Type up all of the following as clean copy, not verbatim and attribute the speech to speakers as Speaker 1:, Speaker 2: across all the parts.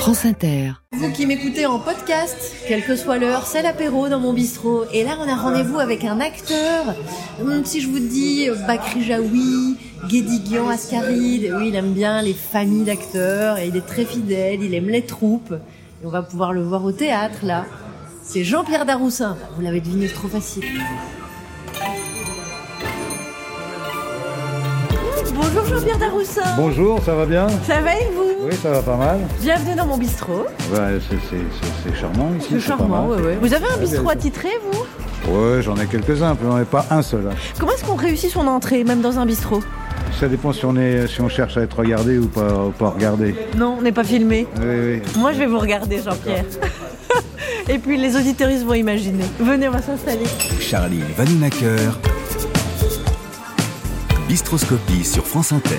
Speaker 1: France Inter.
Speaker 2: Vous qui m'écoutez en podcast, quelle que soit l'heure, c'est l'apéro dans mon bistrot. Et là, on a rendez-vous avec un acteur. Si je vous dis Bakri Jaoui, Guédiguian Ascaride, oui, il aime bien les familles d'acteurs et il est très fidèle, il aime les troupes. Et on va pouvoir le voir au théâtre, là. C'est Jean-Pierre Daroussin. Vous l'avez deviné, trop facile. Bonjour Jean-Pierre Daroussin.
Speaker 3: Bonjour, ça va bien ?
Speaker 2: Ça va et vous ?
Speaker 3: Oui, ça va pas mal.
Speaker 2: Bienvenue dans mon bistrot.
Speaker 3: Ouais, c'est charmant ici.
Speaker 2: C'est charmant, ouais. Vous avez un bistrot attitré, vous ?
Speaker 3: Ouais, j'en ai quelques-uns, mais j'en ai pas un seul.
Speaker 2: Comment est-ce qu'on réussit son entrée, même dans un bistrot ?
Speaker 3: Ça dépend si on cherche à être regardé ou pas regardé.
Speaker 2: Non, on n'est pas filmé.
Speaker 3: Oui.
Speaker 2: Moi, je vais vous regarder, Jean-Pierre. Et puis, les auditeuristes vont imaginer. Venez, on va s'installer.
Speaker 4: Charlie Vanhoenacker. Bistroscopie sur France Inter.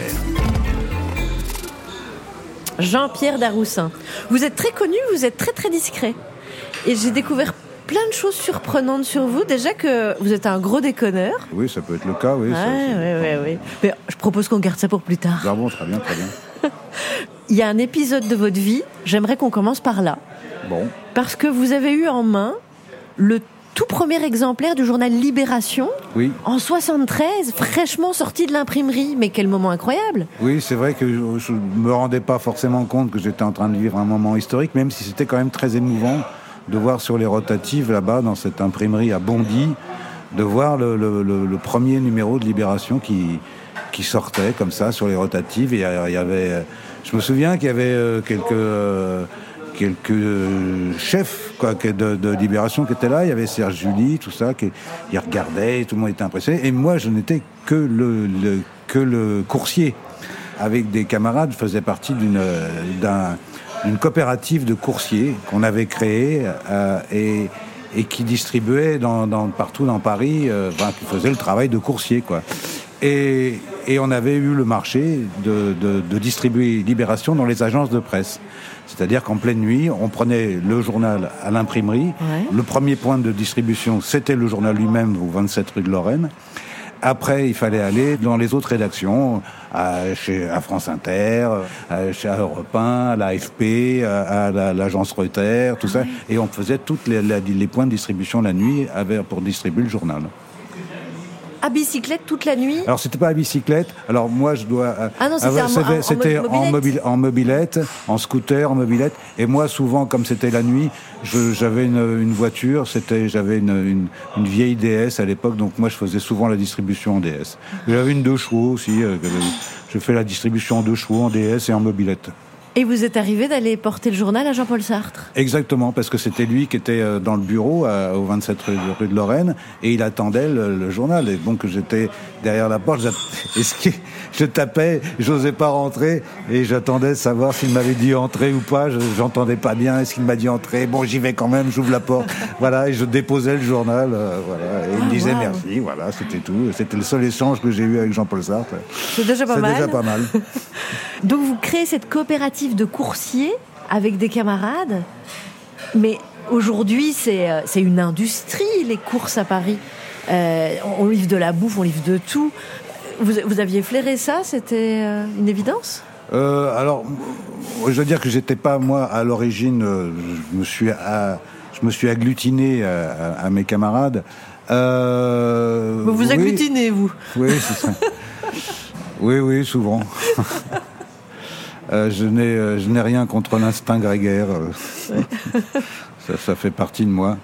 Speaker 2: Jean-Pierre Daroussin. Vous êtes très connu, vous êtes très très discret. Et j'ai découvert plein de choses surprenantes sur vous. Déjà que vous êtes un gros déconneur.
Speaker 3: Oui, ça peut être le cas, oui.
Speaker 2: Oui. Mais je propose qu'on garde ça pour plus tard.
Speaker 3: Ah bon, très bien.
Speaker 2: Il y a un épisode de votre vie, j'aimerais qu'on commence par là.
Speaker 3: Bon.
Speaker 2: Parce que vous avez eu en main le tout premier exemplaire du journal Libération,
Speaker 3: oui.
Speaker 2: En 73, fraîchement sorti de l'imprimerie. Mais quel moment incroyable!
Speaker 3: Oui, c'est vrai que je me rendais pas forcément compte que j'étais en train de vivre un moment historique, même si c'était quand même très émouvant de voir sur les rotatives, là-bas, dans cette imprimerie à Bondy, de voir le premier numéro de Libération qui sortait comme ça sur les rotatives. Et il y avait, je me souviens qu'il y avait quelques chefs de Libération qui étaient là. Il y avait Serge July, tout ça, qui regardait, tout le monde était impressionné. Et moi, je n'étais que le coursier. Avec des camarades, je faisais partie d'une coopérative de coursiers qu'on avait créée et qui distribuait partout dans Paris, qui faisait le travail de coursier, quoi. Et on avait eu le marché de distribuer Libération dans les agences de presse. C'est-à-dire qu'en pleine nuit, on prenait le journal à l'imprimerie. Ouais. Le premier point de distribution, c'était le journal lui-même, au 27 rue de Lorraine. Après, il fallait aller dans les autres rédactions, à France Inter, à Europe 1, à l'AFP, à l'agence Reuters, tout ça. Et on faisait tous les points de distribution la nuit pour distribuer le journal.
Speaker 2: À bicyclette toute la nuit ?
Speaker 3: Alors c'était pas à bicyclette. Alors moi je dois.
Speaker 2: C'était
Speaker 3: en mobilette, en scooter, en mobilette. Et moi souvent comme c'était la nuit, j'avais une voiture. J'avais une vieille DS à l'époque, donc moi je faisais souvent la distribution en DS. J'avais une 2 chevaux aussi. Je fais la distribution en 2 chevaux, en DS et en mobilette.
Speaker 2: Et vous êtes arrivé d'aller porter le journal à Jean-Paul Sartre ?
Speaker 3: Exactement, parce que c'était lui qui était dans le bureau au 27 rue de Lorraine et il attendait le journal. Et donc j'étais derrière la porte, je tapais, j'osais pas rentrer et j'attendais de savoir s'il m'avait dit entrer ou pas. J'entendais pas bien. Est-ce qu'il m'a dit entrer ? Bon, j'y vais quand même, j'ouvre la porte. Voilà, et je déposais le journal. Voilà, et il me disait merci. Voilà, c'était tout. C'était le seul échange que j'ai eu avec Jean-Paul Sartre.
Speaker 2: C'est déjà pas mal.
Speaker 3: C'est déjà pas mal.
Speaker 2: Donc vous créez cette coopérative de coursiers avec des camarades, mais aujourd'hui c'est une industrie, les courses à Paris. On livre de la bouffe, on livre de tout. Vous aviez flairé ça ? C'était une évidence ?
Speaker 3: Alors, je veux dire que j'étais pas moi à l'origine. Je me suis agglutiné à mes camarades.
Speaker 2: Vous agglutinez, vous ?
Speaker 3: Oui, c'est ça. Oui, souvent. Je n'ai rien contre l'instinct grégaire. Ça fait partie de moi.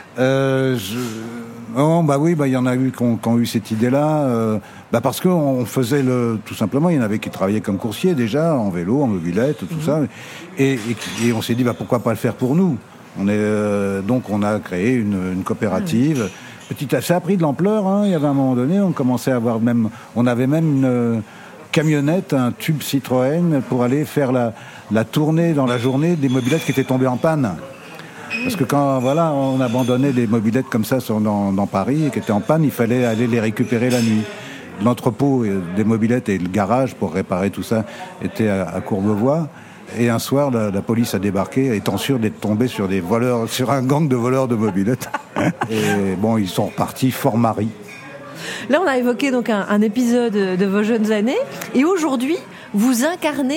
Speaker 3: Il y en a eu qui ont eu cette idée-là. Parce qu'on faisait tout simplement, il y en avait qui travaillaient comme coursiers déjà, en vélo, en mobilette, tout ça. Et on s'est dit, pourquoi pas le faire pour nous ? Donc on a créé une coopérative. Ça a pris de l'ampleur, hein. Il y avait un moment donné, on avait même une camionnette, un tube Citroën pour aller faire la tournée dans la journée des mobylettes qui étaient tombées en panne. Parce que quand on abandonnait des mobylettes comme ça dans Paris et qui étaient en panne, il fallait aller les récupérer la nuit. L'entrepôt des mobylettes et le garage pour réparer tout ça était à Courbevoie. Et un soir, la police a débarqué, étant sûr d'être tombé sur un gang de voleurs de mobylettes. Et bon, ils sont repartis fort maris.
Speaker 2: Là, on a évoqué donc un épisode de vos jeunes années. Et aujourd'hui, vous incarnez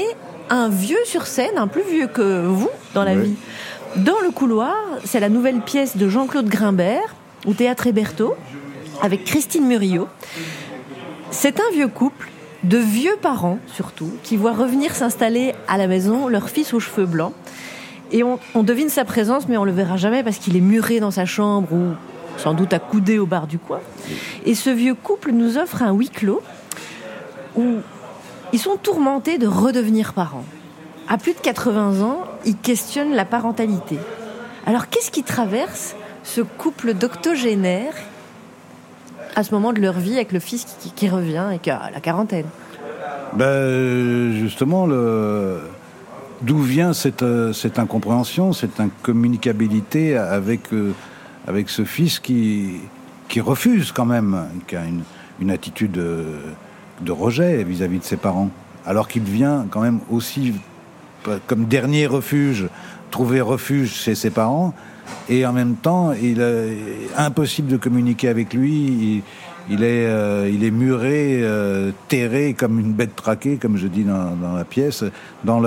Speaker 2: un vieux sur scène, un plus vieux que vous dans la vie. Dans le couloir, c'est la nouvelle pièce de Jean-Claude Grimbert, au Théâtre Hébertot, avec Christine Murillo. C'est un vieux couple, de vieux parents surtout, qui voient revenir s'installer à la maison leur fils aux cheveux blancs. Et on devine sa présence, mais on le verra jamais parce qu'il est muré dans sa chambre ou sans doute accoudé au bar du coin. Et ce vieux couple nous offre un huis clos où ils sont tourmentés de redevenir parents. À plus de 80 ans, ils questionnent la parentalité. Alors qu'est-ce qui traverse ce couple d'octogénaires à ce moment de leur vie avec le fils qui revient et qui a la quarantaine?
Speaker 3: Justement, d'où vient cette incompréhension, cette incommunicabilité avec ce fils qui refuse quand même, qui a une attitude de rejet vis-à-vis de ses parents, alors qu'il vient quand même aussi comme dernier refuge, trouver refuge chez ses parents, et en même temps, il est impossible de communiquer avec lui. Il est muré, terré comme une bête traquée, comme je dis dans la pièce, dans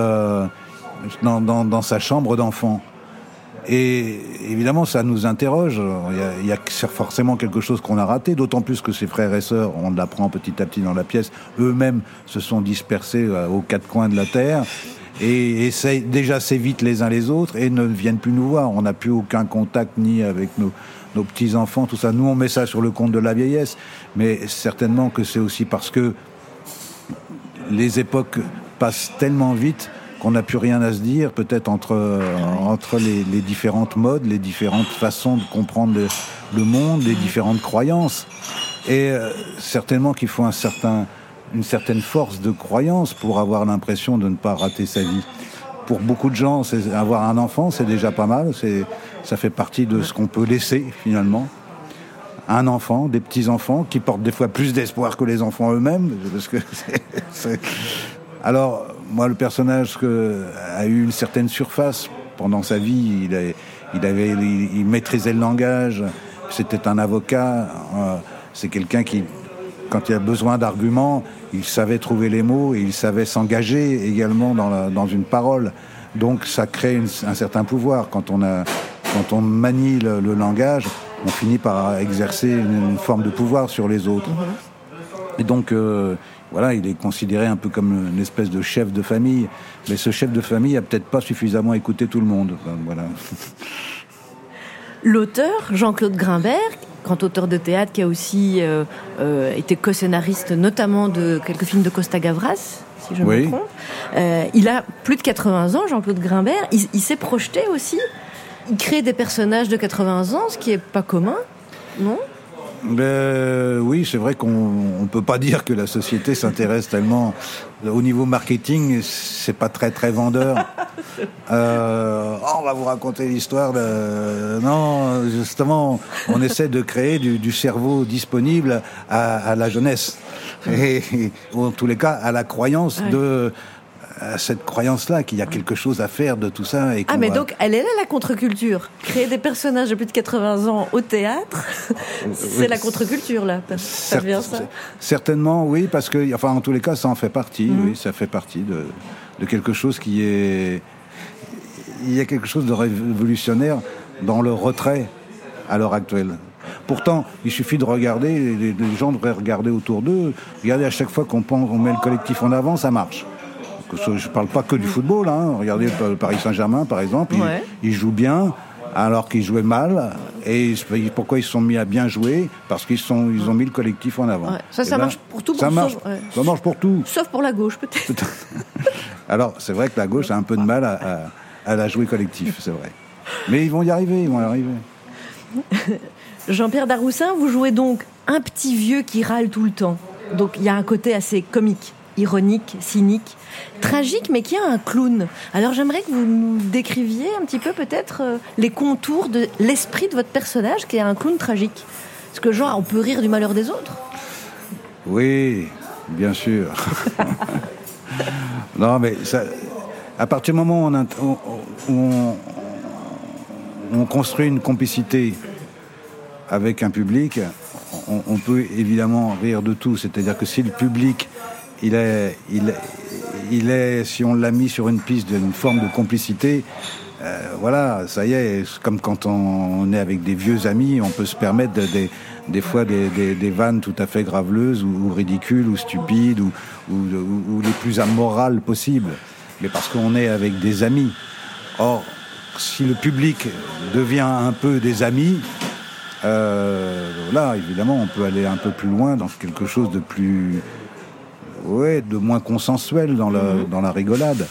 Speaker 3: sa chambre d'enfant. Et évidemment, ça nous interroge. Il y a forcément quelque chose qu'on a raté, d'autant plus que ses frères et sœurs, on l'apprend petit à petit dans la pièce, eux-mêmes se sont dispersés aux quatre coins de la terre et s'évitent les uns les autres et ne viennent plus nous voir. On n'a plus aucun contact ni avec nos petits-enfants, tout ça. Nous, on met ça sur le compte de la vieillesse, mais certainement que c'est aussi parce que les époques passent tellement vite qu'on n'a plus rien à se dire, peut-être entre les différentes modes, les différentes façons de comprendre le monde, les différentes croyances. Et certainement qu'il faut une certaine force de croyance pour avoir l'impression de ne pas rater sa vie. Pour beaucoup de gens, avoir un enfant, c'est déjà pas mal. Ça fait partie de ce qu'on peut laisser, finalement. Un enfant, des petits-enfants, qui portent des fois plus d'espoir que les enfants eux-mêmes. Parce que Alors, moi, le personnage a eu une certaine surface pendant sa vie. Il maîtrisait le langage. C'était un avocat. C'est quelqu'un qui, quand il a besoin d'arguments, il savait trouver les mots et il savait s'engager également dans une parole. Donc ça crée un certain pouvoir. Quand on manie le langage, on finit par exercer une forme de pouvoir sur les autres. Et donc, voilà, il est considéré un peu comme une espèce de chef de famille. Mais ce chef de famille a peut-être pas suffisamment écouté tout le monde. Enfin, voilà.
Speaker 2: L'auteur, Jean-Claude Grimbert, grand auteur de théâtre qui a aussi été co-scénariste notamment de quelques films de Costa Gavras, si je me trompe. Il a plus de 80 ans, Jean-Claude Grimbert. Il s'est projeté aussi. Il crée des personnages de 80 ans, ce qui est pas commun, non ?
Speaker 3: Oui, c'est vrai qu'on peut pas dire que la société s'intéresse tellement au niveau marketing, c'est pas très très vendeur. On va vous raconter l'histoire non, justement, on essaie de créer du cerveau disponible à la jeunesse et en tous les cas à la croyance à cette croyance-là, qu'il y a quelque chose à faire de tout ça.
Speaker 2: Mais donc, elle est là, la contre-culture. Créer des personnages de plus de 80 ans au théâtre, c'est la contre-culture, là. Ça devient ça.
Speaker 3: Certainement, oui, parce que, enfin, en tous les cas, ça en fait partie, oui, ça fait partie de quelque chose qui est... Il y a quelque chose de révolutionnaire dans le retrait à l'heure actuelle. Pourtant, il suffit de regarder, les gens devraient regarder autour d'eux, regardez à chaque fois qu'on met le collectif en avant, ça marche. Je ne parle pas que du football, hein. Regardez le Paris Saint-Germain, par exemple, ils jouent bien, alors qu'ils jouaient mal. Et pourquoi ils se sont mis à bien jouer ? Parce qu'ils ont mis le collectif en avant. Ouais.
Speaker 2: Ça marche pour tout.
Speaker 3: Ça marche pour tout.
Speaker 2: Sauf pour la gauche, peut-être.
Speaker 3: Alors, c'est vrai que la gauche a un peu de mal à la jouer collectif, c'est vrai. Mais ils vont y arriver,
Speaker 2: Jean-Pierre Daroussin, vous jouez donc un petit vieux qui râle tout le temps. Donc, il y a un côté assez comique, ironique, cynique, tragique, mais qui a un clown. Alors j'aimerais que vous nous décriviez un petit peu peut-être les contours de l'esprit de votre personnage qui est un clown tragique. Parce que genre, on peut rire du malheur des autres.
Speaker 3: Oui, bien sûr. Non, mais ça, à partir du moment où on construit une complicité avec un public, on peut évidemment rire de tout. C'est-à-dire que si le public il si on l'a mis sur une piste d'une forme de complicité, voilà, ça y est, c'est comme quand on est avec des vieux amis, on peut se permettre des fois des vannes tout à fait graveleuses ou ridicules ou stupides ou les plus amorales possibles, mais parce qu'on est avec des amis. Or, si le public devient un peu des amis, là, évidemment, on peut aller un peu plus loin dans quelque chose de plus, de moins consensuel dans la rigolade.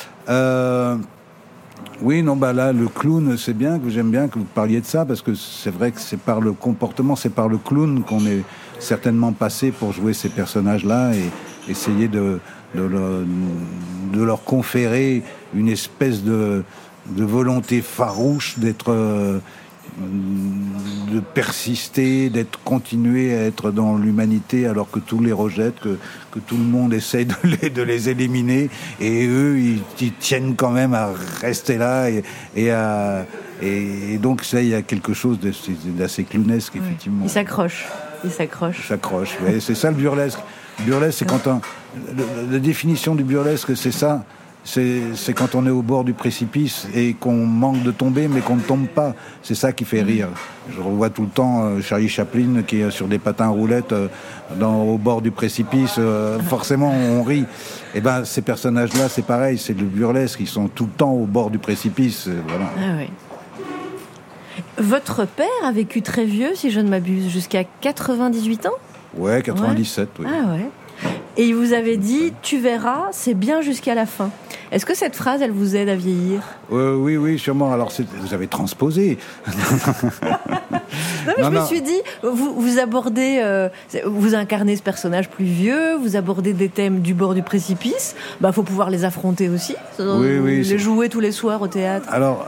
Speaker 3: Oui, non, là, le clown, j'aime bien que vous parliez de ça, parce que c'est vrai que c'est par le comportement, c'est par le clown qu'on est certainement passé pour jouer ces personnages-là et essayer de leur conférer une espèce de volonté farouche de persister, continuer à être dans l'humanité alors que tous les rejettent, que tout le monde essaye de les éliminer, et eux ils tiennent quand même à rester là et donc ça, il y a quelque chose d'assez clownesque, effectivement.
Speaker 2: Il s'accroche.
Speaker 3: Ouais, c'est ça le burlesque. Le burlesque, c'est quand la définition du burlesque, c'est ça. C'est quand on est au bord du précipice et qu'on manque de tomber, mais qu'on ne tombe pas. C'est ça qui fait rire. Je revois tout le temps Charlie Chaplin qui est sur des patins à roulettes au bord du précipice. Forcément, on rit. Et ben, ces personnages-là, c'est pareil. C'est le burlesque. Ils sont tout le temps au bord du précipice. Voilà.
Speaker 2: Ah oui. Votre père a vécu très vieux, si je ne m'abuse, jusqu'à 98 ans ?
Speaker 3: Ouais, 97.
Speaker 2: Ouais.
Speaker 3: Oui.
Speaker 2: Ah ouais. Et il vous avait dit, tu verras, c'est bien jusqu'à la fin. Est-ce que cette phrase, elle vous aide à vieillir ?
Speaker 3: Oui, sûrement. Alors, vous avez transposé.
Speaker 2: Non, mais je me suis dit, vous abordez, vous incarnez ce personnage plus vieux, vous abordez des thèmes du bord du précipice. Faut pouvoir les affronter aussi. Les jouer tous les soirs au théâtre.
Speaker 3: Alors,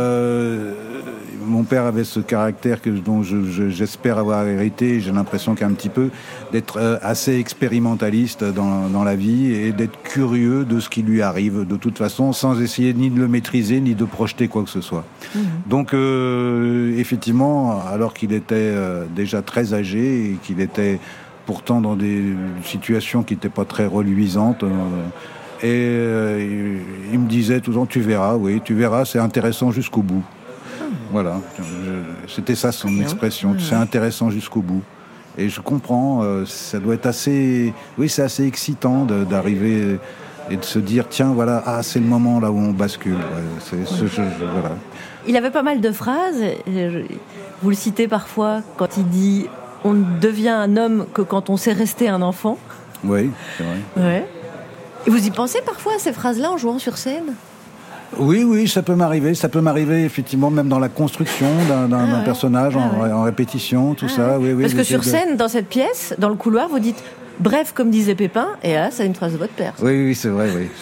Speaker 3: mon père avait ce caractère dont j'espère avoir hérité, j'ai l'impression qu'un petit peu, d'être assez expérimentaliste dans la vie et d'être curieux de ce qui lui arrive, de toute façon, sans essayer ni de le maîtriser, ni de projeter quoi que ce soit. Donc, effectivement, alors qu'il était déjà très âgé et qu'il était pourtant dans des situations qui n'étaient pas très reluisantes, il me disait tout le temps, tu verras, c'est intéressant jusqu'au bout. Voilà, c'était ça son expression, c'est intéressant jusqu'au bout. Et je comprends, ça doit être c'est assez excitant d'arriver et de se dire, tiens, voilà, c'est le moment là où on bascule. Voilà.
Speaker 2: Il avait pas mal de phrases, vous le citez parfois quand il dit, on ne devient un homme que quand on sait rester un enfant.
Speaker 3: Oui, c'est vrai.
Speaker 2: Ouais. Et vous y pensez parfois à ces phrases-là en jouant sur scène ?
Speaker 3: Oui, ça peut m'arriver effectivement, même dans la construction d'un personnage, en répétition, tout ça. Oui,
Speaker 2: parce que sur scène, dans cette pièce, dans le couloir, vous dites « bref, comme disait Pépin », et là, c'est une phrase de votre père.
Speaker 3: Oui, c'est vrai, oui.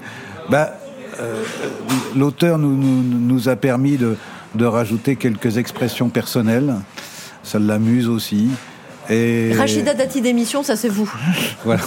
Speaker 3: L'auteur nous a permis de rajouter quelques expressions personnelles. Ça l'amuse aussi. Et
Speaker 2: Rachida Dati d'émission, ça c'est vous.
Speaker 3: Voilà.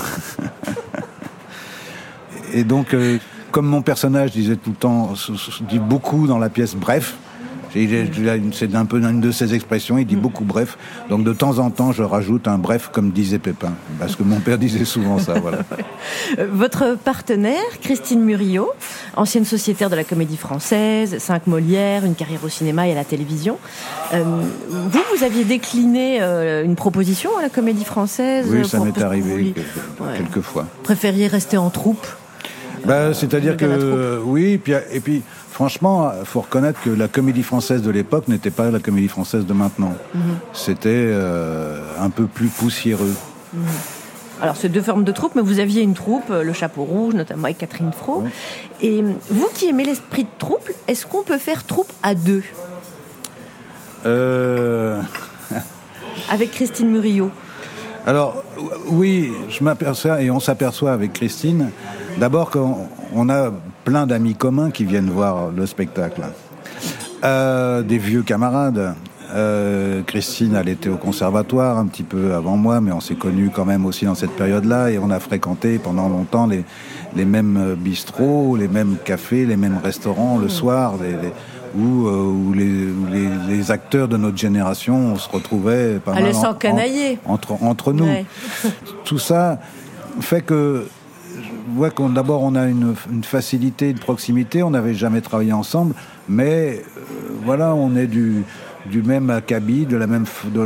Speaker 3: Et donc... comme mon personnage disait tout le temps, dit beaucoup dans la pièce bref, c'est un peu une de ses expressions, il dit beaucoup bref, donc de temps en temps je rajoute un bref comme disait Pépin, parce que mon père disait souvent ça, voilà.
Speaker 2: Votre partenaire, Christine Murillo, ancienne sociétaire de la Comédie Française, 5 Molières, une carrière au cinéma et à la télévision, vous aviez décliné une proposition à la Comédie Française?
Speaker 3: Oui, ça m'est arrivé quelques fois.
Speaker 2: Préfériez rester en troupe?
Speaker 3: C'est-à-dire que oui, et puis franchement, faut reconnaître que la Comédie Française de l'époque n'était pas la Comédie Française de maintenant. C'était un peu plus poussiéreux.
Speaker 2: Alors, c'est 2 formes de troupe, mais vous aviez une troupe, le Chapeau Rouge, notamment avec Catherine Fro. Et vous qui aimez l'esprit de troupe, est-ce qu'on peut faire troupe à 2 avec Christine Murillo?
Speaker 3: Alors, oui, je m'aperçois, et on s'aperçoit avec Christine, d'abord qu'on a plein d'amis communs qui viennent voir le spectacle. Des vieux camarades. Christine, elle était au conservatoire un petit peu avant moi, mais on s'est connus quand même aussi dans cette période-là, et on a fréquenté pendant longtemps les mêmes bistrots, les mêmes cafés, les mêmes restaurants le soir, où les acteurs de notre génération, on se retrouvait pas mal
Speaker 2: s'encanailler
Speaker 3: entre nous. Ouais. Tout ça fait que vois d'abord on a une facilité, une proximité. On n'avait jamais travaillé ensemble, mais voilà, on est du même acabit, du même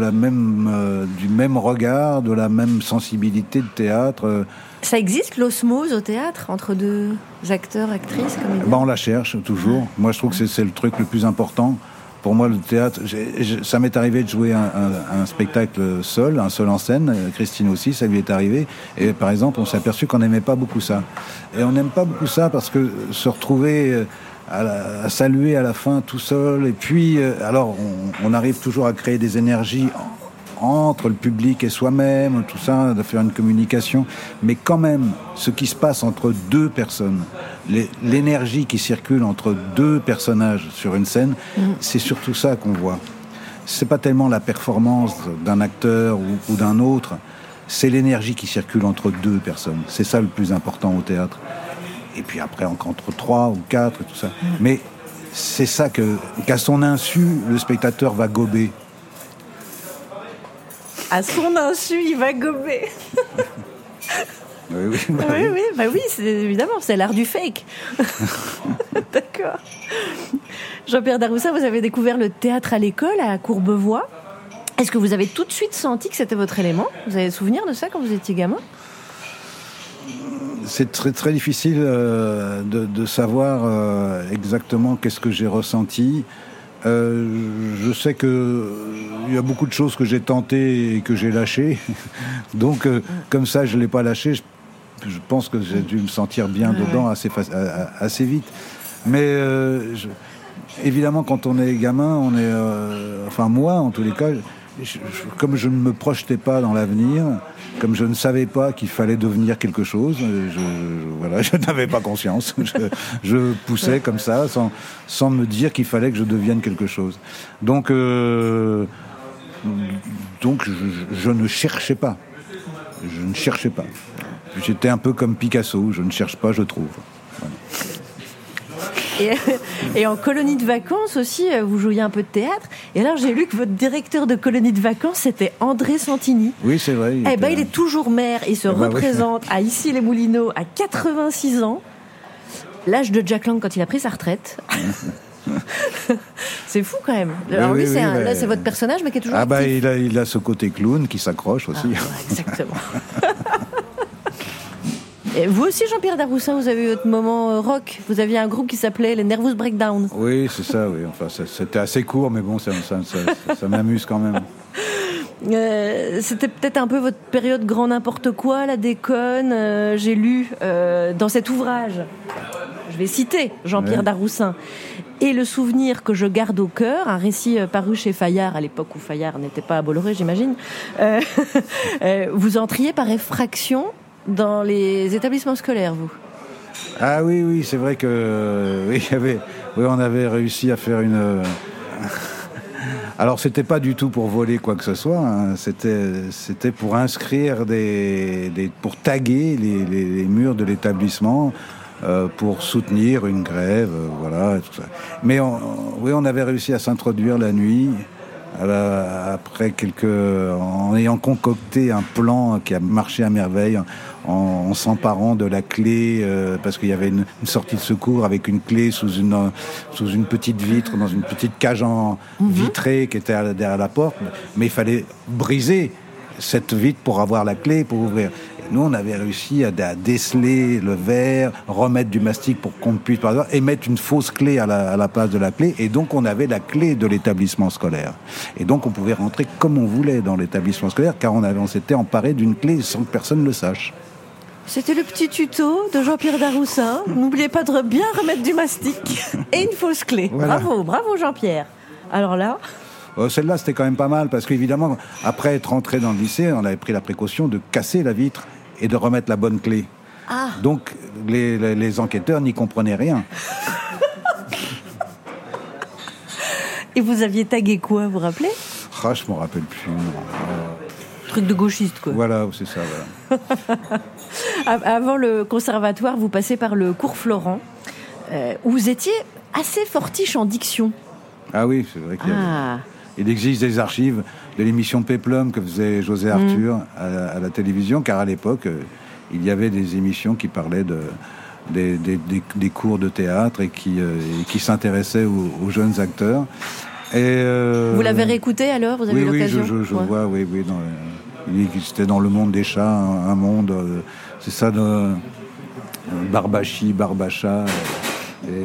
Speaker 3: regard, de la même sensibilité de théâtre.
Speaker 2: Ça existe l'osmose au théâtre entre deux acteurs, actrices comme
Speaker 3: on la cherche toujours. Moi, je trouve que c'est le truc le plus important. Pour moi, le théâtre, ça m'est arrivé de jouer un spectacle seul en scène. Christine aussi, ça lui est arrivé. Et par exemple, on s'est aperçu qu'on n'aimait pas beaucoup ça. Et on n'aime pas beaucoup ça parce que se retrouver à saluer à la fin tout seul, et puis alors on arrive toujours à créer des énergies entre le public et soi-même, tout ça, de faire une communication, mais quand même, ce qui se passe entre deux personnes, l'énergie qui circule entre deux personnages sur une scène, c'est surtout ça qu'on voit. C'est pas tellement la performance d'un acteur ou d'un autre, c'est l'énergie qui circule entre deux personnes. C'est ça le plus important au théâtre. Et puis après, entre 3 ou 4 et tout ça. Mais c'est ça qu'à son insu, le spectateur va gober.
Speaker 2: À son insu, il va gober.
Speaker 3: Oui,
Speaker 2: évidemment, c'est l'art du fake. D'accord. Jean-Pierre Daroussin, vous avez découvert le théâtre à l'école, à Courbevoie. Est-ce que vous avez tout de suite senti que c'était votre élément ? Vous avez souvenir de ça quand vous étiez gamin ?
Speaker 3: C'est très, très difficile de savoir exactement qu'est-ce que j'ai ressenti. Je sais que il y a beaucoup de choses que j'ai tentées et que j'ai lâchées. Donc, comme ça, je l'ai pas lâché. Je pense que j'ai dû me sentir bien dedans assez vite. Mais évidemment, quand on est gamin, on est, enfin moi, en tous les cas, comme je ne me projetais pas dans l'avenir, comme je ne savais pas qu'il fallait devenir quelque chose, je n'avais pas conscience. Je poussais comme ça, sans me dire qu'il fallait que je devienne quelque chose. Donc je ne cherchais pas. Je ne cherchais pas. J'étais un peu comme Picasso, je ne cherche pas, je trouve. Voilà.
Speaker 2: Et en colonie de vacances aussi, vous jouiez un peu de théâtre. Et alors, j'ai lu que votre directeur de colonie de vacances, c'était André Santini.
Speaker 3: Oui, c'est vrai.
Speaker 2: Il est toujours maire. Il se représente à Issy-les-Moulineaux à 86 ans. L'âge de Jack Lang quand il a pris sa retraite. C'est fou quand même. Alors lui, là, c'est votre personnage, mais qui est toujours actif.
Speaker 3: Il a ce côté clown qui s'accroche aussi.
Speaker 2: Exactement. Et vous aussi, Jean-Pierre Daroussin, vous avez eu votre moment rock. Vous aviez un groupe qui s'appelait les Nervous Breakdown.
Speaker 3: Oui, c'est ça, oui. Enfin, c'était assez court, mais bon, ça m'amuse quand même.
Speaker 2: C'était peut-être un peu votre période grand n'importe quoi, la déconne. J'ai lu dans cet ouvrage, je vais citer Jean-Pierre Daroussin, et le souvenir que je garde au cœur, un récit paru chez Fayard, à l'époque où Fayard n'était pas à Bolloré, j'imagine. Vous entriez par effraction dans les établissements scolaires, vous ?
Speaker 3: Ah oui, c'est vrai que on avait réussi à faire une. Alors c'était pas du tout pour voler quoi que ce soit, hein. C'était pour inscrire pour taguer les murs de l'établissement. Pour soutenir une grève, voilà, tout ça. Mais on avait réussi à s'introduire la nuit, après en ayant concocté un plan qui a marché à merveille, en s'emparant de la clé, parce qu'il y avait une sortie de secours avec une clé sous une petite vitre, dans une petite cage vitrée qui était derrière la porte, mais il fallait briser cette vitre pour avoir la clé, pour ouvrir. Et nous, on avait réussi à déceler le verre, remettre du mastic pour qu'on puisse, par exemple, et mettre une fausse clé à la place de la clé. Et donc, on avait la clé de l'établissement scolaire. Et donc, on pouvait rentrer comme on voulait dans l'établissement scolaire, car on s'était emparé d'une clé sans que personne ne le sache.
Speaker 2: C'était le petit tuto de Jean-Pierre Daroussin. N'oubliez pas de bien remettre du mastic et une fausse clé. Voilà. Bravo Jean-Pierre. Alors là...
Speaker 3: Celle-là, c'était quand même pas mal, parce qu'évidemment, après être rentré dans le lycée, on avait pris la précaution de casser la vitre et de remettre la bonne clé.
Speaker 2: Ah.
Speaker 3: Donc, les enquêteurs n'y comprenaient rien.
Speaker 2: Et vous aviez tagué quoi, vous vous rappelez ?
Speaker 3: Je m'en rappelle plus.
Speaker 2: Truc de gauchiste, quoi.
Speaker 3: Voilà, c'est ça, voilà.
Speaker 2: Avant le conservatoire, vous passez par le cours Florent, où vous étiez assez fortiche en diction.
Speaker 3: Ah oui, c'est vrai il existe des archives de l'émission Péplum que faisait José Arthur à la télévision, car à l'époque, il y avait des émissions qui parlaient des cours de théâtre et qui s'intéressaient aux jeunes acteurs. Et
Speaker 2: vous l'avez réécouté alors? Vous avez eu l'occasion?
Speaker 3: Oui, je vois, oui. C'était dans Le Monde des chats, un monde, c'est ça, de Barbacha. Et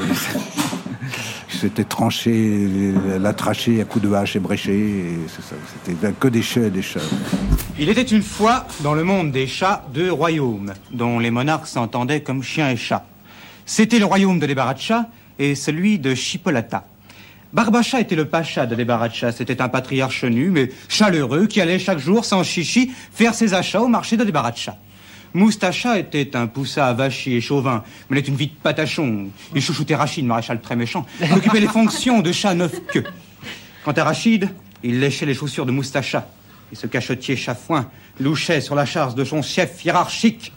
Speaker 3: c'était tranché, la trachée à coups de hache ébréchée, et c'est ça, c'était que des chats et des chats.
Speaker 1: Il était une fois, dans le monde des chats, 2 royaumes, dont les monarques s'entendaient comme chiens et chats. C'était le royaume de Debaracha et celui de Chipolata. Barbacha était le pacha de Debaracha. C'était un patriarche nu, mais chaleureux, qui allait chaque jour, sans chichi, faire ses achats au marché de Debaracha. Moustacha était un poussa avachi et chauvin, mais il était une vie de patachon. Il chouchoutait Rachid, maréchal très méchant. Il occupait les fonctions de chat 9 queues. Quant à Rachid, il léchait les chaussures de Moustacha. Et ce cachetier chafouin louchait sur la charge de son chef hiérarchique.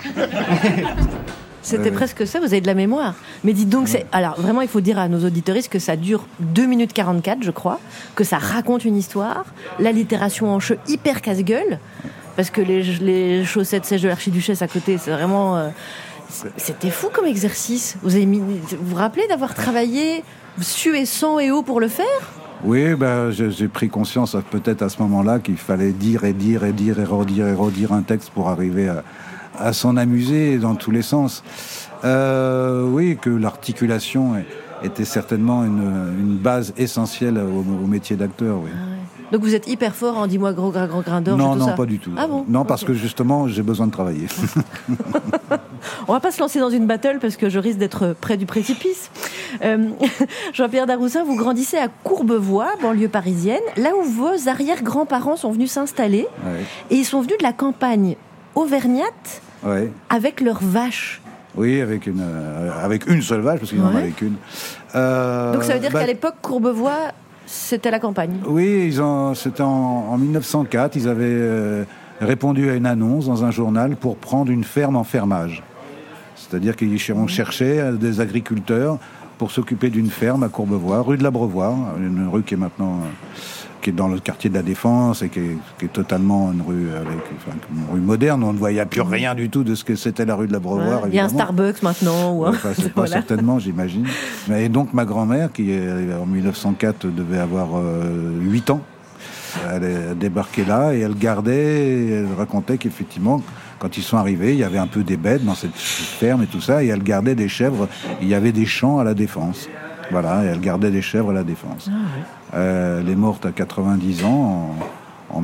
Speaker 2: C'était presque ça, vous avez de la mémoire. Mais dites donc, alors vraiment, il faut dire à nos auditeuristes que ça dure 2 minutes 44, je crois, que ça raconte une histoire, l'allitération en cheveux hyper casse-gueule, parce que les chaussettes sèches de l'archiduchesse à côté, c'est vraiment... c'était fou comme exercice. Vous vous rappelez d'avoir travaillé sué sang et eau pour le faire?
Speaker 3: Oui, j'ai pris conscience peut-être à ce moment-là qu'il fallait dire et redire un texte pour arriver à s'en amuser dans tous les sens. Oui, que l'articulation était certainement une base essentielle au métier d'acteur. Oui.
Speaker 2: Ah ouais. Donc vous êtes hyper fort en dis-moi gros grain d'orge.
Speaker 3: Non,
Speaker 2: ça.
Speaker 3: Pas du tout.
Speaker 2: Ah bon?
Speaker 3: Non, parce que justement, j'ai besoin de travailler.
Speaker 2: On va pas se lancer dans une battle parce que je risque d'être près du précipice. Jean-Pierre Daroussin, vous grandissez à Courbevoie, banlieue parisienne, là où vos arrière-grands-parents sont venus s'installer. Ouais. Et ils sont venus de la campagne auvergnate, ouais, avec leurs vaches.
Speaker 3: Oui, avec une seule vache, parce qu'ils n'en avaient qu'une.
Speaker 2: Donc ça veut dire qu'à l'époque, Courbevoie, c'était la campagne? Oui,
Speaker 3: c'était en 1904, ils avaient répondu à une annonce dans un journal pour prendre une ferme en fermage. C'est-à-dire qu'on cherchait des agriculteurs pour s'occuper d'une ferme à Courbevoie, rue de l'Abreuvoir, une rue qui est maintenant... qui est dans le quartier de la Défense et qui est totalement une rue moderne. On ne voyait plus rien du tout de ce que c'était la rue de l'Abreuvoir.
Speaker 2: Il y a un Starbucks maintenant.
Speaker 3: C'est pas certainement, j'imagine. Et donc ma grand-mère, qui en 1904 devait avoir 8 ans, elle débarquait là et elle racontait qu'effectivement, quand ils sont arrivés, il y avait un peu des bêtes dans cette ferme et tout ça, et elle gardait des chèvres. Il y avait des champs à la Défense. Voilà, et elle gardait des chèvres à la Défense. Elle est morte à 90 ans, en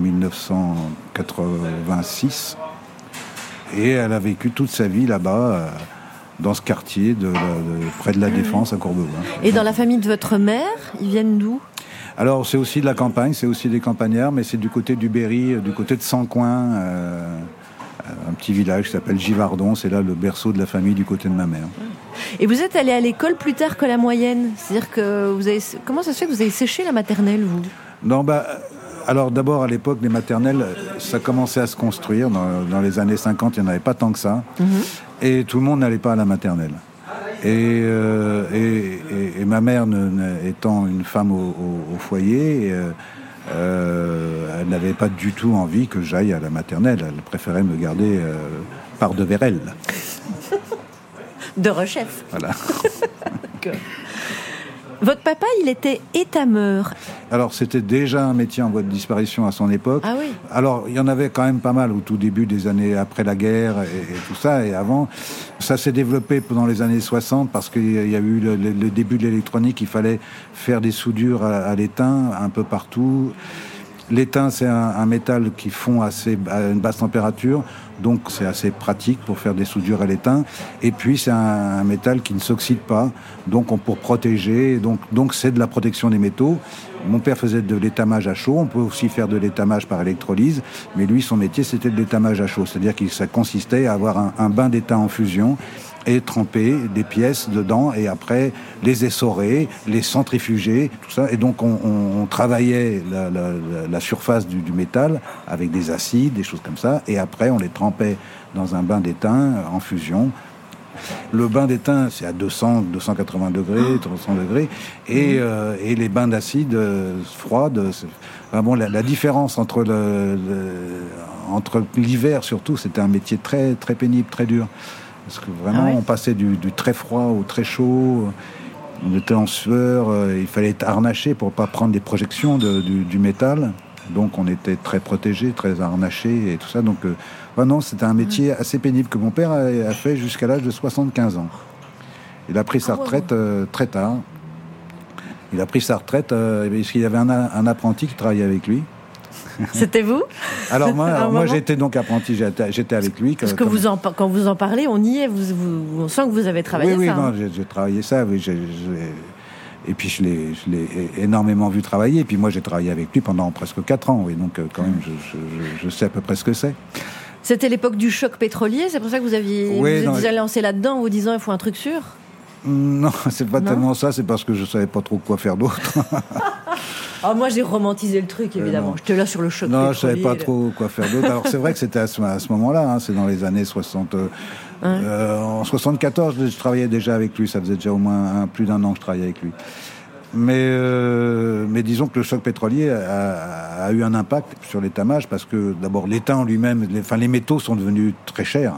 Speaker 3: 1986. Et elle a vécu toute sa vie là-bas, dans ce quartier, près de la Défense, à Courbevoie.
Speaker 2: Et dans la famille de votre mère, ils viennent d'où?
Speaker 3: Alors, c'est aussi de la campagne, c'est aussi des campagnards, mais c'est du côté du Berry, du côté de Sancoin, un petit village qui s'appelle Givardon. C'est là le berceau de la famille du côté de ma mère.
Speaker 2: Et vous êtes allé à l'école plus tard que la moyenne? C'est-à-dire que comment ça se fait que vous avez séché la maternelle, vous?
Speaker 3: Non, alors d'abord, à l'époque, les maternelles, ça commençait à se construire. Dans les années 50, il n'y en avait pas tant que ça. Et tout le monde n'allait pas à la maternelle. Et ma mère, étant une femme au foyer, elle n'avait pas du tout envie que j'aille à la maternelle. Elle préférait me garder par devers elle.
Speaker 2: De rechef.
Speaker 3: Voilà.
Speaker 2: Votre papa, il était étameur.
Speaker 3: Alors, c'était déjà un métier en voie de disparition à son époque.
Speaker 2: Ah oui.
Speaker 3: Alors, il y en avait quand même pas mal au tout début des années après la guerre et tout ça, et avant. Ça s'est développé pendant les années 60 parce qu'il y a eu le début de l'électronique. Il fallait faire des soudures à l'étain un peu partout. L'étain, c'est un métal qui fond à une basse température, donc c'est assez pratique pour faire des soudures à l'étain. Et puis, c'est un métal qui ne s'oxyde pas, donc pour protéger. Donc c'est de la protection des métaux. Mon père faisait de l'étamage à chaud. On peut aussi faire de l'étamage par électrolyse, mais lui, son métier, c'était de l'étamage à chaud. C'est-à-dire que ça consistait à avoir un bain d'étain en fusion et tremper des pièces dedans et après les essorer, les centrifuger, tout ça. Et donc on travaillait la surface du métal avec des acides, des choses comme ça, et après on les trempait dans un bain d'étain en fusion. Le bain d'étain, c'est à 200, 280 degrés, 300 degrés, et les bains d'acide froides. La différence entre entre l'hiver surtout, c'était un métier très, très pénible, très dur. Parce que vraiment, on passait du très froid au très chaud. On était en sueur. Il fallait être harnaché pour pas prendre des projections du métal. Donc, on était très protégé, très harnaché et tout ça. Donc, non, c'était un métier assez pénible que mon père a fait jusqu'à l'âge de 75 ans. Il a pris sa retraite très tard. Il a pris sa retraite parce qu'il y avait un apprenti qui travaillait avec lui.
Speaker 2: C'était vous?
Speaker 3: Alors moi j'étais donc apprenti, j'étais avec lui.
Speaker 2: Parce que quand vous en parlez, on y est, on sent que vous avez travaillé ça.
Speaker 3: Oui, non, j'ai travaillé ça, oui, et puis je l'ai énormément vu travailler, et puis moi j'ai travaillé avec lui pendant presque 4 ans, oui, donc quand même je sais à peu près ce que c'est.
Speaker 2: C'était l'époque du choc pétrolier, c'est pour ça que vous êtes lancé là-dedans en vous disant il faut un truc sûr?
Speaker 3: Non, c'est pas tellement ça, c'est parce que je savais pas trop quoi faire d'autre.
Speaker 2: Ah, moi, j'ai romantisé le truc, évidemment. J'étais là sur le choc pétrolier.
Speaker 3: Non, je savais pas trop quoi faire d'autre. Alors, c'est vrai que c'était à ce moment-là, c'est dans les années 60. En 74, je travaillais déjà avec lui. Ça faisait déjà au moins plus d'1 an que je travaillais avec lui. Mais disons que le choc pétrolier a eu un impact sur l'étamage parce que, d'abord, l'étain en lui-même, les métaux sont devenus très chers.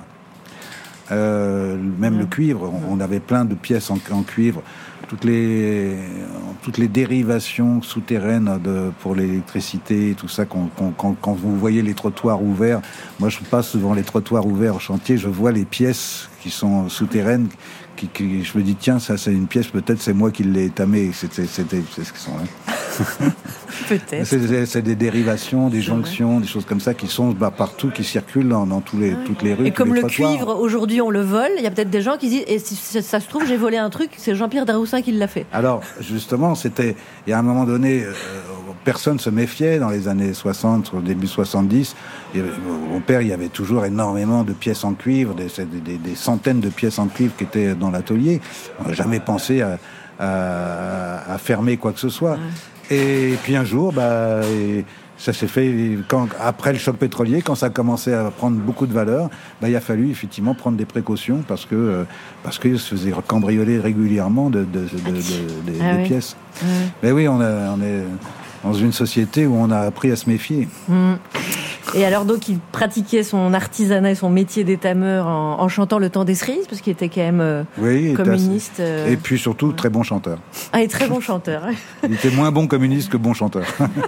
Speaker 3: Même le cuivre, on avait plein de pièces en cuivre. Toutes les dérivations souterraines pour l'électricité et tout ça, quand vous voyez les trottoirs ouverts, moi je passe devant les trottoirs ouverts au chantier, je vois les pièces qui sont souterraines, je me dis tiens, ça c'est une pièce, peut-être c'est moi qui l'ai étamée, c'est ce qu'ils sont là.
Speaker 2: Peut-être.
Speaker 3: C'est des dérivations, des jonctions, des choses comme ça qui sont partout, qui circulent dans toutes les rues.
Speaker 2: Et comme le
Speaker 3: trottoirs.
Speaker 2: Cuivre, aujourd'hui on le vole, il y a peut-être des gens qui disent, et si ça se trouve j'ai volé un truc, c'est Jean-Pierre Daroussin qui l'a fait.
Speaker 3: Alors justement, il y a un moment donné, personne se méfiait dans les années 60, au début 70. Mon père, il y avait toujours énormément de pièces en cuivre, des centaines de pièces en cuivre qui étaient dans l'atelier. On n'a jamais pensé à fermer quoi que ce soit. Et puis un jour, ça s'est fait après le choc pétrolier, quand ça a commencé à prendre beaucoup de valeur, il a fallu effectivement prendre des précautions parce que se faisait cambrioler régulièrement des pièces. Mais oui, on est dans une société où on a appris à se méfier.
Speaker 2: Et alors donc il pratiquait son artisanat et son métier d'étameur en chantant le temps des cerises, parce qu'il était quand même communiste.
Speaker 3: Et puis surtout très bon chanteur.
Speaker 2: Ah, et très bon chanteur.
Speaker 3: Il était moins bon communiste que bon chanteur.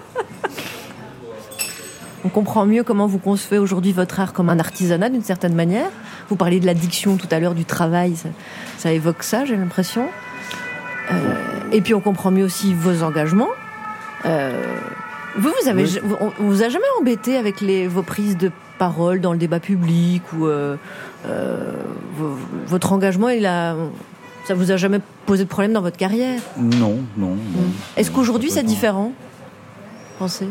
Speaker 2: On comprend mieux comment vous concevez aujourd'hui votre art comme un artisanat d'une certaine manière. Vous parliez de l'addiction tout à l'heure, du travail, ça évoque ça, j'ai l'impression. Et puis on comprend mieux aussi vos engagements. Vous vous a jamais embêté avec vos prises de parole dans le débat public ou votre engagement, ça vous a jamais posé de problème dans votre carrière?
Speaker 3: Non.
Speaker 2: Est-ce qu'aujourd'hui c'est différent, pensez?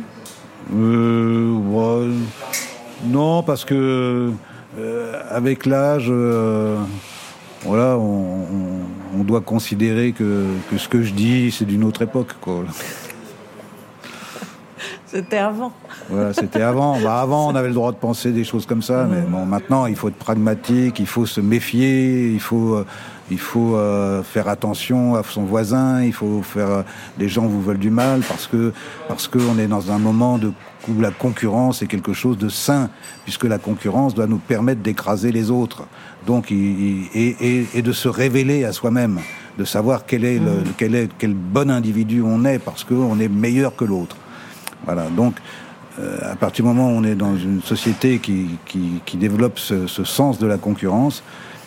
Speaker 3: Non, parce que avec l'âge, voilà, on doit considérer que ce que je dis, c'est d'une autre époque, quoi.
Speaker 2: C'était avant.
Speaker 3: Voilà, c'était avant. Avant, on avait le droit de penser des choses comme ça, mais bon, maintenant, il faut être pragmatique, il faut se méfier, il faut faire attention à son voisin, il faut faire. Les gens vous veulent du mal parce que on est dans un moment où la concurrence est quelque chose de sain, puisque la concurrence doit nous permettre d'écraser les autres. Donc, et de se révéler à soi-même, de savoir quel bon individu on est, parce qu'on est meilleur que l'autre. Voilà, donc à partir du moment où on est dans une société qui développe ce sens de la concurrence,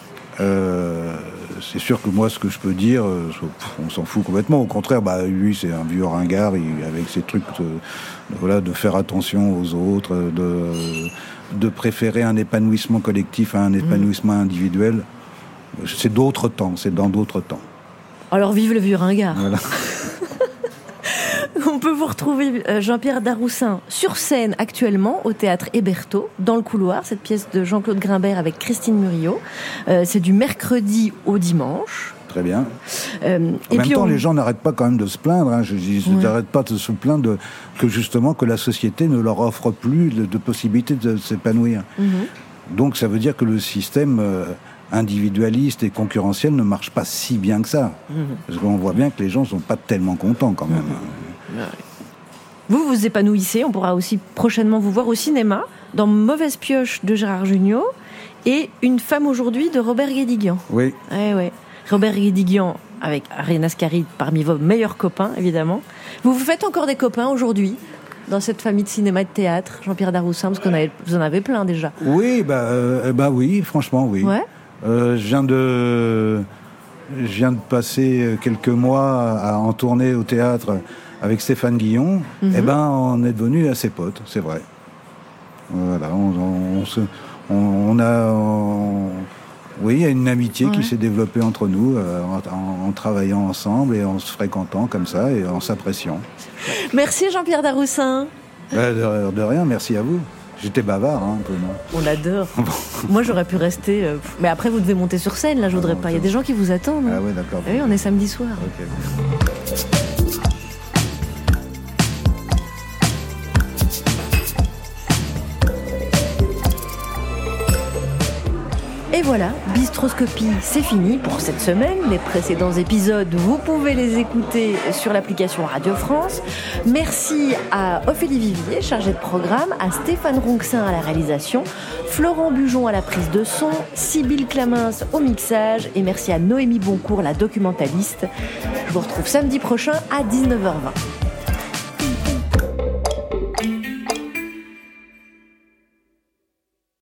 Speaker 3: c'est sûr que moi, ce que je peux dire, on s'en fout complètement. Au contraire, lui, c'est un vieux ringard, avec ses trucs de faire attention aux autres, de préférer un épanouissement collectif à un épanouissement individuel. C'est d'autres temps, c'est dans d'autres temps.
Speaker 2: Alors vive le vieux ringard.
Speaker 3: Voilà.
Speaker 2: On peut vous retrouver, Jean-Pierre Daroussin, sur scène actuellement au théâtre Hébertot, dans le couloir, cette pièce de Jean-Claude Grimbert avec Christine Murillo. C'est du mercredi au dimanche.
Speaker 3: Très bien. En même temps, les gens n'arrêtent pas quand même de se plaindre. Ils n'arrêtent pas de se plaindre que la société ne leur offre plus de possibilités de s'épanouir. Donc ça veut dire que le système individualiste et concurrentiel ne marche pas si bien que ça. Parce qu'on voit bien que les gens ne sont pas tellement contents quand même.
Speaker 2: vous épanouissez. On pourra aussi prochainement vous voir au cinéma dans Mauvaise pioche de Gérard Jugnot et Une femme aujourd'hui de Robert Guédiguian.
Speaker 3: Oui.
Speaker 2: Ouais. Robert Guédiguian avec Ariane Ascaride parmi vos meilleurs copains, évidemment. Vous faites encore des copains aujourd'hui dans cette famille de cinéma et de théâtre, Jean-Pierre Daroussin, parce que vous en avez plein déjà.
Speaker 3: Oui, oui, franchement, oui.
Speaker 2: Ouais.
Speaker 3: Je viens de passer quelques mois en tournée au théâtre avec Stéphane Guillon.
Speaker 2: Mm-hmm.
Speaker 3: On est devenus assez potes, c'est vrai. Voilà, oui, il y a une amitié qui s'est développée entre nous en travaillant ensemble et en se fréquentant comme ça et en s'appréciant.
Speaker 2: Merci Jean-Pierre Daroussin.
Speaker 3: De rien, merci à vous. J'étais bavard, un peu, non ?
Speaker 2: On l'adore. Moi, j'aurais pu rester... Mais après, vous devez monter sur scène, là, je voudrais pas. Il y a des gens qui vous attendent.
Speaker 3: Ah oui, d'accord.
Speaker 2: Ah oui, on est samedi soir.
Speaker 3: Ok.
Speaker 2: Et voilà, Bistroscopie, c'est fini pour cette semaine. Les précédents épisodes, vous pouvez les écouter sur l'application Radio France. Merci à Ophélie Vivier, chargée de programme, à Stéphane Ronxin à la réalisation, Florent Bujon à la prise de son, Sybille Clamins au mixage et merci à Noémie Boncourt, la documentaliste. Je vous retrouve samedi prochain à 19h20.